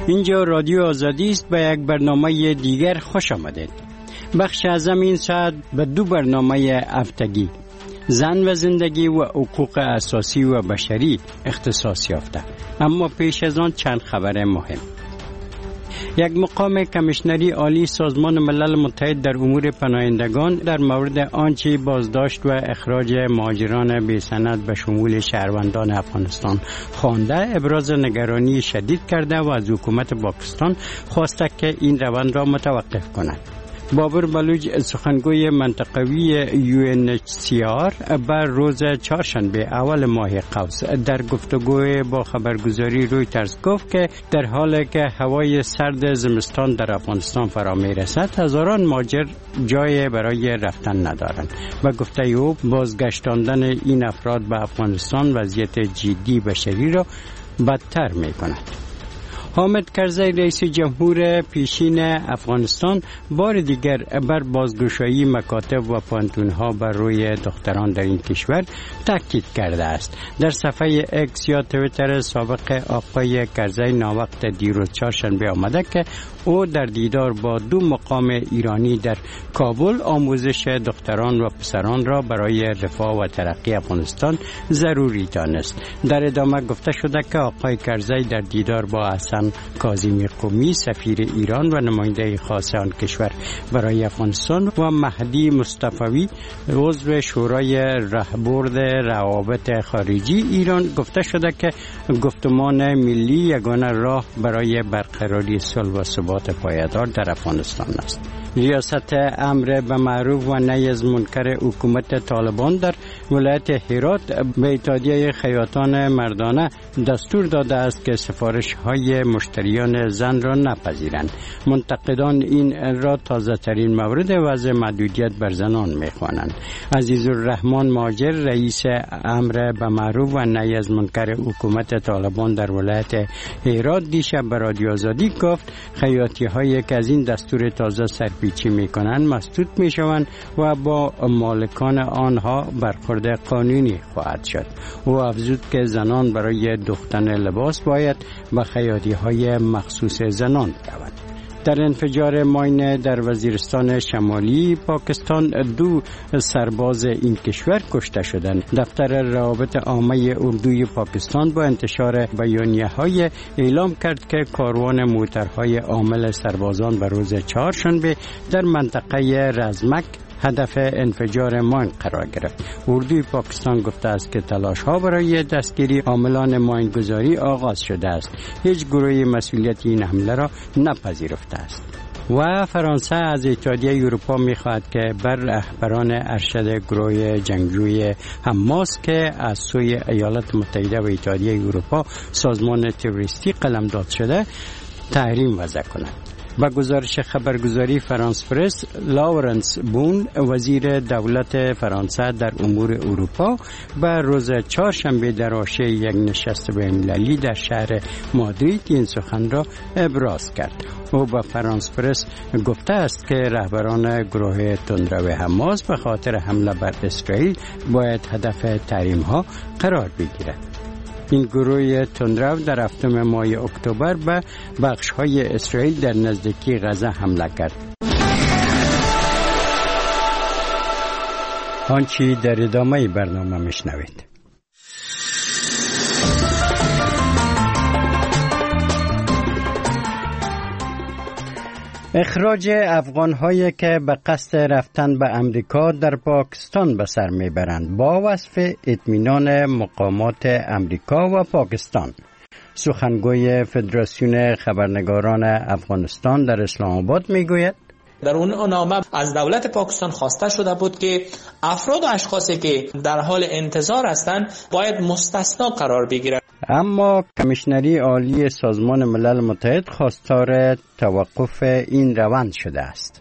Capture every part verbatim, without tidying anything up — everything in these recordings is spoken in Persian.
اینجا رادیو آزادی است. به یک برنامه دیگر خوش آمدید. بخش ازم این ساعت به دو برنامه هفتگی زن و زندگی و حقوق اساسی و بشری اختصاص یافته. اما پیش از آن چند خبر مهم. یک مقام کمیشنری عالی سازمان ملل متحد در امور پناهندگان در مورد آنچه بازداشت و اخراج مهاجران بی سند به شمول شهروندان افغانستان خوانده ابراز نگرانی شدید کرده و از حکومت پاکستان خواسته که این روند را متوقف کند. بابر بلوچ سخنگوی منطقوی یو ان اچ سی آر بر روز چهارشنبه اول ماه قوس در گفتگوی با خبرگزاری رویترز گفت که در حالی که هوای سرد زمستان در افغانستان فرا میرسد هزاران مهاجر جای برای رفتن ندارند و گفته او بازگشتاندن این افراد به افغانستان وضعیت جدی بشری را بدتر می کند. حامد کرزی رئیس جمهور پیشین افغانستان بار دیگر بر بازگشایی مکاتب و پانتونها بر روی دختران در این کشور تاکید کرده است. در صفحه اکس یا تویتر سابق آقای کرزی ناوقت دیروز چهارشنبه آمده که او در دیدار با دو مقام ایرانی در کابل آموزش دختران و پسران را برای رفاه و ترقی افغانستان ضروری دانست. در ادامه گفته شده که آقای کرزی در دیدار با حسن کاظمی قمی سفیر ایران و نماینده خاص آن کشور برای افغانستان و مهدی مصطفی عضو شورای راهبرد روابط خارجی ایران گفته شده که گفتمان ملی یگانه راه برای برقراری صلح و ثبات پایدار در افغانستان است. ریاست امر به معروف و نهی از منکر حکومت طالبان در ولایت هرات به اتحادیه خیاطان مردانه دستور داده است که سفارش‌های مشتریان زن را نپذیرند. منتقدان این را تازه ترین مورد وضع محدودیت بر زنان می‌خوانند. عزیزالرحمن مهاجر رئیس امر به معروف و نهی از منکر حکومت طالبان در ولایت هرات دیشب به رادیو آزادی گفت خیاطی‌هایی که از این دستور تازه سرپیچی می‌کنند مسدود می‌شوند و با مالکان آنها برخورد قانونی خواهد شد. او افزود که زنان برای دوختن لباس باید به خیاطی‌های مخصوص زنان روند. در انفجار ماین در وزیرستان شمالی پاکستان دو سرباز این کشور کشته شدند. دفتر روابط عامه اردوی پاکستان با انتشار بیانیه‌های اعلام کرد که کاروان موترهای حامل سربازان به روز چهارشنبه در منطقه رزمک هدف انفجار ماین قرار گرفت. اردوی پاکستان گفته است که تلاش‌ها برای دستگیری عاملان ماینگذاری آغاز شده است. هیچ گروهی مسئولیت این حمله را نپذیرفته است. و فرانسه از اتحادیه اروپا می‌خواهد که بر رهبران ارشد گروه جنگجوی حماس که از سوی ایالات متحده و اتحادیه اروپا سازمان تروریستی قلمداد شده تحریم وضع کند. با گزارش خبرگزاری فرانس پرس، لاورنس بون وزیر دولت فرانسه در امور اروپا به روز چهارشنبه در حاشیه یک نشست بین‌المللی در شهر مادرید این سخن را ابراز کرد. او با فرانس پرس گفته است که رهبران گروه تندرو حماس به خاطر حمله بر اسرائیل باید هدف تحریم‌ها قرار بگیرد. این گروه تندرو در هفتم ماه اکتبر به بخش‌های اسرائیل در نزدیکی غزه حمله کرد. آنچه در ادامه برنامه میشنوید. اخراج افغان‌هایی که به قصد رفتن به امریکا در پاکستان به سر میبرند با وصف اطمینان مقامات امریکا و پاکستان. سخنگوی فدراسیون خبرنگاران افغانستان در اسلام آباد میگوید در اون نامه از دولت پاکستان خواسته شده بود که افراد و اشخاصی که در حال انتظار هستند باید مستثنا قرار بگیرند. اما کمیشنری عالی سازمان ملل متحد خواستار توقف این روند شده است.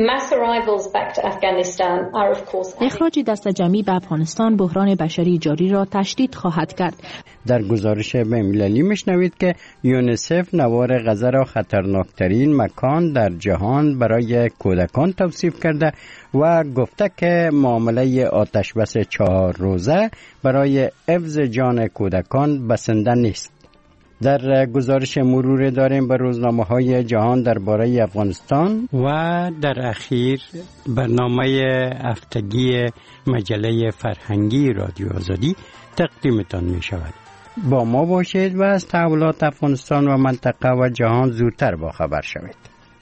اخراج دست جمعی به افغانستان بحران بشری جاری را تشدید خواهد کرد. در گزارش بین‌المللی میشنوید که یونیسف نوار غزه را خطرناکترین مکان در جهان برای کودکان توصیف کرده و گفته که معامله آتش بس چهار روزه برای حفظ جان کودکان بسنده نیست. در گزارش مرور داریم به روزنامه‌های جهان درباره افغانستان و در اخیر برنامه هفتگی مجله فرهنگی رادیو آزادی تقدیمتان می شود. با ما باشید و از تحولات افغانستان و منطقه و جهان زودتر باخبر شوید.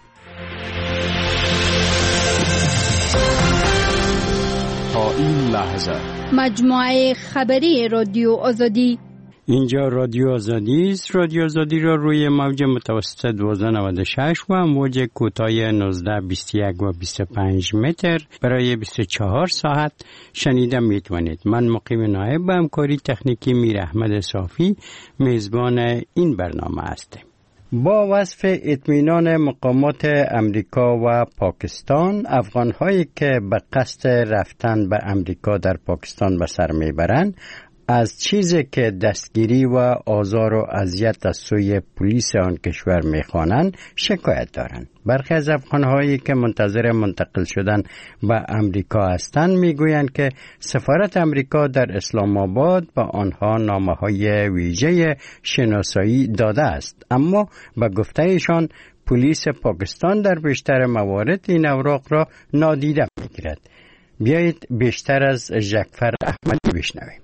تا این لحظه مجموعه خبری رادیو آزادی. اینجا رادیو آزادی است. رادیو آزادی را روی موج متوسط دویست و نود و شش و موج کوتاه نوزده بیست و یک و بیست و پنج متر برای بیست و چهار ساعت شنیده میتونید. من مقیم نایب به همکاری تکنیکی میر احمد صافی میزبان این برنامه هستم. با وصف اطمینان مقامات امریکا و پاکستان، افغان‌هایی که به قصد رفتن به امریکا در پاکستان به سر میبرند از چیزی که دستگیری و آزار و اذیت از سوی پلیس آن کشور میخوانند شکایت دارند. برخی از افغان‌هایی که منتظر منتقل شدن به امریکا هستند میگویند که سفارت امریکا در اسلام آباد به آنها نامه‌های ویژه شناسایی داده است، اما به گفته ایشان پلیس پاکستان در بیشتر موارد این اوراق را نادیده میگیرد. بیایید بیشتر از جعفر احمدی بشنویم.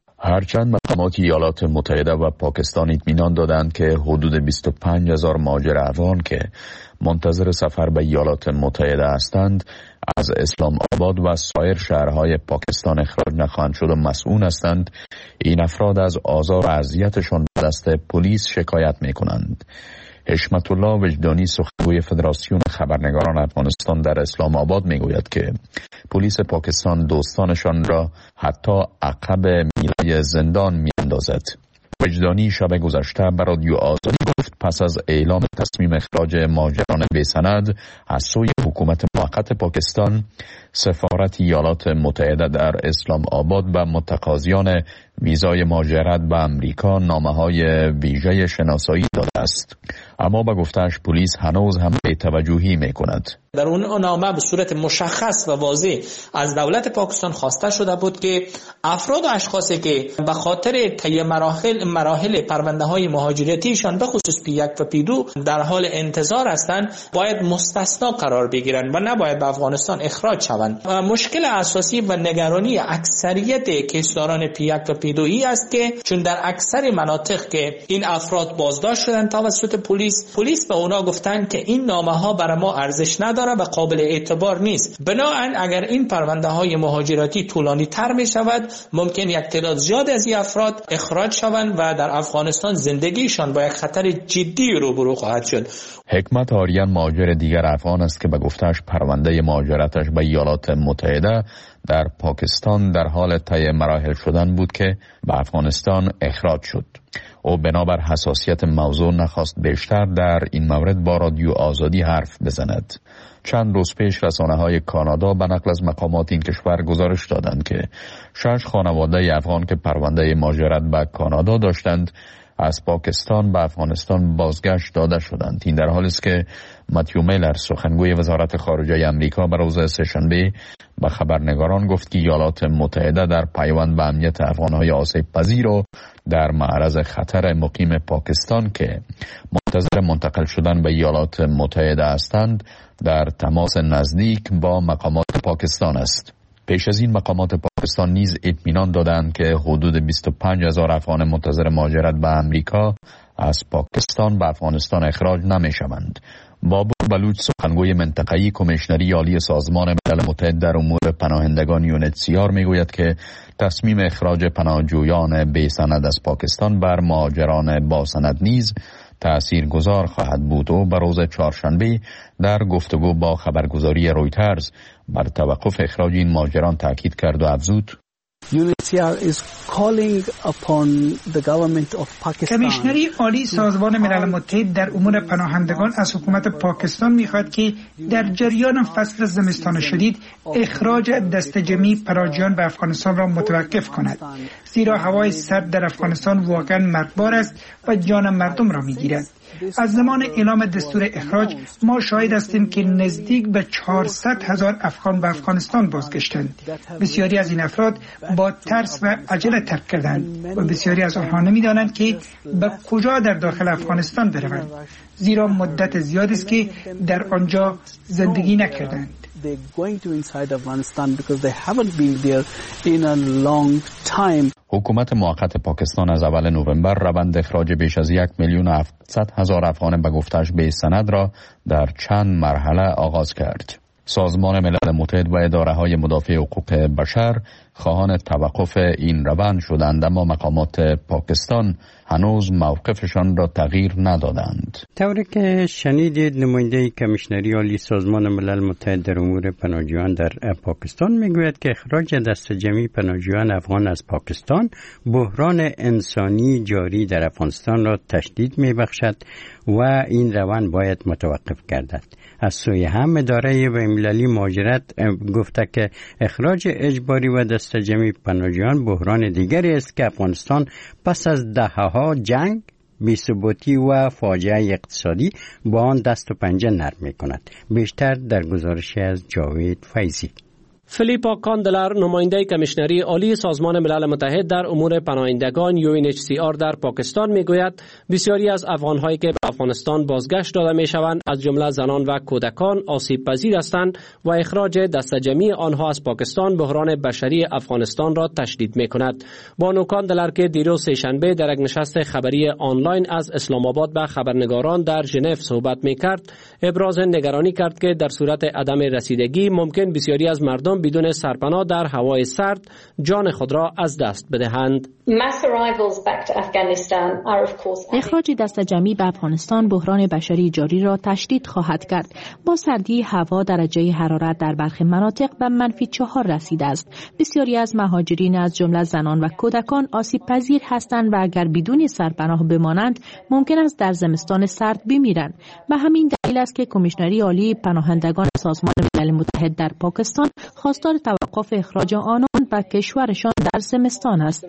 هرچند مقامات ایالات متحده و پاکستان اطمینان دادند که حدود بیست و پنج هزار مهاجر افغان که منتظر سفر به ایالات متحده هستند از اسلام آباد و سایر شهرهای پاکستان اخراج نخواهند شد و مسئول هستند، این افراد از آزار و اذیتشان به دست پلیس شکایت می‌کنند. حشمت الله وجدانی سخنگوی فدراسیون خبرنگاران افغانستان در اسلام آباد میگوید که پلیس پاکستان دوستانشان را حتی عقب میله زندان میاندازد. وجدانی شب گذشته به رادیو آزادی گفت پس از اعلام تصمیم اخراج مهاجران بی‌سند از سوی حکومت موقت پاکستان، سفارت ایالات متحده در اسلام آباد به متقاضیان ویزای مهاجرت به امریکا نامه‌های ویژه شناسایی داده است، اما به گفته‌اش پلیس هنوز هم بی‌توجهی می‌کند. در اون نامه به صورت مشخص و واضح از دولت پاکستان خواسته شده بود که افراد و اشخاصی که به خاطر طی مراحل مراحل پرونده‌های مهاجرتیشان به خصوص پی یک و پی دو در حال انتظار هستند باید مستثنا قرار بگیرند و نباید به افغانستان اخراج شوند. مشکل اساسی و نگرانی اکثریت کیسداران پی یک و پی دو ای است که چون در اکثر مناطق که این افراد بازداشت شدند توسط پلیس، پلیس به اونا گفتند که این نامه‌ها برای ما ارزش نداره و قابل اعتبار نیست. بنابراین اگر این پرونده های مهاجرتی طولانی تر می شود، ممکن یک تعداد زیاد از این افراد اخراج شوند و در افغانستان زندگیشان با یک خطر جدی روبرو خواهد شد. حکمت آریان مهاجر دیگر افغان است که به گفته‌اش پرونده مهاجرتش به ایالات متحده در پاکستان در حال طی مراحل شدن بود که به افغانستان اخراج شد. او بنابر حساسیت موضوع نخواست بیشتر در این مورد با رادیو آزادی حرف بزند. چند روز پیش رسانه‌های کانادا به نقل از مقامات این کشور گزارش دادند که شش خانواده افغان که پرونده مهاجرت به کانادا داشتند از پاکستان به افغانستان بازگشت داده شدند. این در حالی است که متیو میلر سخنگوی وزارت خارجه آمریکا به روز سه‌شنبه به خبرنگاران گفت که ایالات متحده در پیوند به امنیت افغان‌های آسیب پذیر و در معرض خطر مقیم پاکستان که منتظر منتقل شدن به ایالات متحده هستند در تماس نزدیک با مقامات پاکستان است. پیش از این مقامات پاکستان نیز اطمینان دادند که حدود بیست و پنج هزار افغان منتظر مهاجرت به امریکا از پاکستان به افغانستان اخراج نمی شوند. بابور بلوچ سخنگوی منطقه‌ای کمیشنری عالی سازمان ملل متحد در امور پناهندگان یونیتسیار میگوید که تصمیم اخراج پناهجویان بی سند از پاکستان بر مهاجران با سند نیز تأثیرگذار خواهد بود و به روز چهارشنبه در گفتگو با خبرگزاری رویترز بر توقف اخراج این مهاجران تاکید کرد و افزود: کمیشنری عالی سازمان ملل متحد در امور پناهندگان از حکومت پاکستان می‌خواهد که در جریان فصل زمستان شدید اخراج دست جمعی پناهجویان به افغانستان را متوقف کند، زیرا هوای سرد در افغانستان واقعا مرگبار است و جان مردم را می‌گیرد. از زمان اعلام دستور اخراج ما شاهد هستیم که نزدیک به چهارصد هزار افغان به افغانستان بازگشتند. بسیاری از این افراد با ترس و عجله ترک کردند و بسیاری از آنها نمی‌دانند که به کجا در داخل افغانستان بروند، زیرا مدت زیادی است که در آنجا زندگی نکردند. حکومت موقت پاکستان از اول نوامبر روند اخراج بیش از یک میلیون و هفتصد هزار افغان به گفتش بی سند را در چند مرحله آغاز کرد. سازمان ملل متحد و اداره‌های مدافع حقوق بشر خواهان توقف این روند شدند، اما مقامات پاکستان هنوز موقفشان را تغییر ندادند. طوری که شنیدید، نماینده کمیشنری عالی سازمان ملل متحد در امور پناهجویان در پاکستان میگوید که اخراج دسته جمعی پناهجویان افغان از پاکستان بحران انسانی جاری در افغانستان را تشدید میبخشد و این روند باید متوقف گردد. از سوی هم اداره بین‌المللی مهاجرت گفته که اخراج اجباری و دسته جمعی پناهجویان بحران دیگری است که افغانستان پس از دهه‌ها جنگ، بی‌ثباتی و فاجعه اقتصادی با آن دست و پنجه نرم می‌کند. بیشتر در گزارشی از جاوید فیضی. فیلیپا کاندلر، نماینده کمیشنری عالی سازمان ملل متحد در امور پناهندگان یو این اچ سی آر در پاکستان میگوید بسیاری از افغان‌هایی که به افغانستان بازگشت داده میشوند از جمله زنان و کودکان آسیب پذیر هستند و اخراج دسته جمعی آنها از پاکستان بحران بشری افغانستان را تشدید میکند. بانو کاندلر که دیروز سه‌شنبه در یک نشست خبری آنلاین از اسلام آباد به خبرنگاران در ژنو صحبت میکرد، ابراز نگرانی کرد که در صورت عدم رسیدگی ممکن بسیاری از مردم بدون سرپناه در هوای سرد جان خود را از دست بدهند. اخراج دسته جمعی به افغانستان بحران بشری جاری را تشدید خواهد کرد. با سردی هوا درجه حرارت در برخی مناطق به منفی چهار رسیده است. بسیاری از مهاجرین از جمله زنان و کودکان آسیب پذیر هستند و اگر بدون سرپناه بمانند ممکن است در زمستان سرد بمیرند. به همین دلیل است که کمیشنری عالی پناهندگان سازمان ملل متحد در پاکستان خواستار توقف اخراج آنان به کشورشان در زمستان است.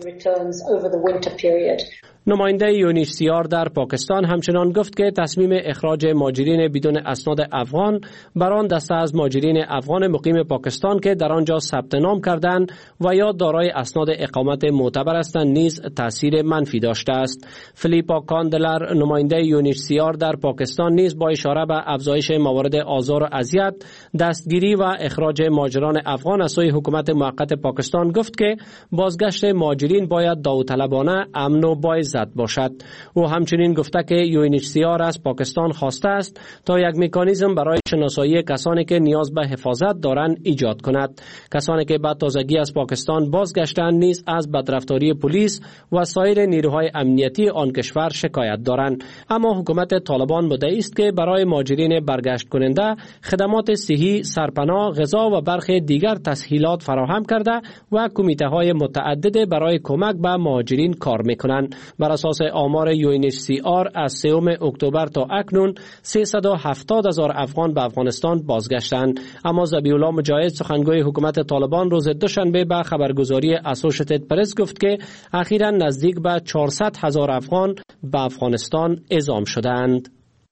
نماینده یو این اچ سی آر در پاکستان همچنان گفت که تصمیم اخراج مهاجرین بدون اسناد افغان بر آن دسته از مهاجرین افغان مقیم پاکستان که در آنجا ثبت نام کردند و یا دارای اسناد اقامت معتبر هستند نیز تاثیر منفی داشته است. فیلیپا کاندلر، نماینده یو این اچ سی آر در پاکستان نیز با اشاره به افزایش موارد آزار و اذیت، دستگیری و اخراج مهاجران افغان از سوی حکومت موقت پاکستان گفت که بازگشت مهاجرین باید داوطلبانه، امن و باعزت باشد. او همچنین گفته که یو این اچ سی آر از پاکستان خواسته است تا یک مکانیزم برای شناسایی کسانی که نیاز به حفاظت دارند ایجاد کند. کسانی که به تازگی از پاکستان بازگشتند نیز از بدرفتاری پلیس و سایر نیروهای امنیتی آن کشور شکایت دارند. اما حکومت طالبان مدعی است که برای مهاجرین برگشت کننده خدمات صحی، سرپناه، غذا و برخی دیگر تسهیلات فراهم کرده و کمیته متعدد برای کمک به مهاجرین کار میکنند. بر اساس آمار یو این اچ سی آر از سوم اکتبر تا اکنون سیصد و هفتاد هزار افغان به افغانستان بازگشتند. اما ذبیح الله مجاهد، سخنگوی حکومت طالبان، روز دوشنبه به خبرگزاری اسوشیتد پرس گفت که اخیراً نزدیک به چهارصد هزار افغان به افغانستان اعزام شدند.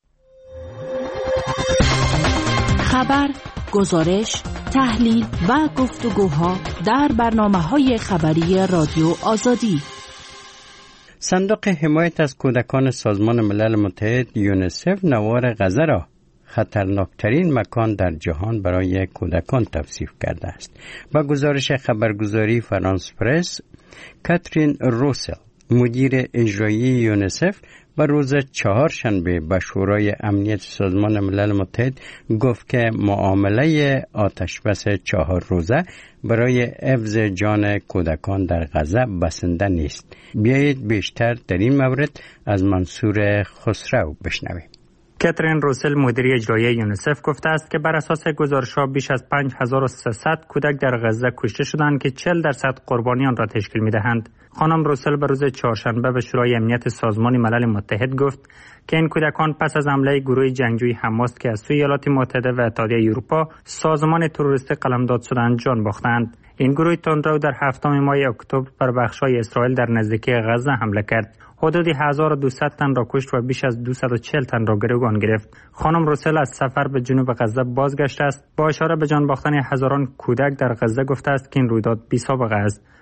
خبر، گزارش، تحلیل و گفتگوها در برنامه‌های خبری رادیو آزادی. صندوق حمایت از کودکان سازمان ملل متحد یونیسف نوار غزه را خطرناکترین مکان در جهان برای کودکان توصیف کرده است. با گزارش خبرگزاری فرانس پرس، کاترین روسل، مدیر اجرایی یونیسف، و روز چهارشنبه به شورای امنیت سازمان ملل متحد گفت که معامله آتشبس چهار روزه برای حفظ جان کودکان در غزه بسنده نیست. بیایید بیشتر در این مورد از منصور خسرو بشنویم. کاترین روسل، مدیر اجرایی یونیسف، گفته است که بر اساس گزارش‌ها بیش از پنج هزار و سیصد کودک در غزه کشته شدند که چهل درصد قربانیان را تشکیل می‌دهند. خانم روسل به روز چهارشنبه به شورای امنیت سازمان ملل متحد گفت که این کودکان پس از حمله گروه جنگجوی حماس که از سوی ایالات متحده و اتحادیه اروپا سازمان تروریستی قلمداد شدند جان باختند. این گروه تندرو در هفتم ماه اکتبر بر بخش‌های اسرائیل در نزدیکی غزه حمله کرد. حدود هزار و دویست تن را کشت و بیش از دویست و چهل تن را گروگان گرفت. خانم روسل از سفر به جنوب غزه بازگشته است. با اشاره به جان باختن هزاران کودک در غزه گفته است که این رویداد بی‌سابقه است.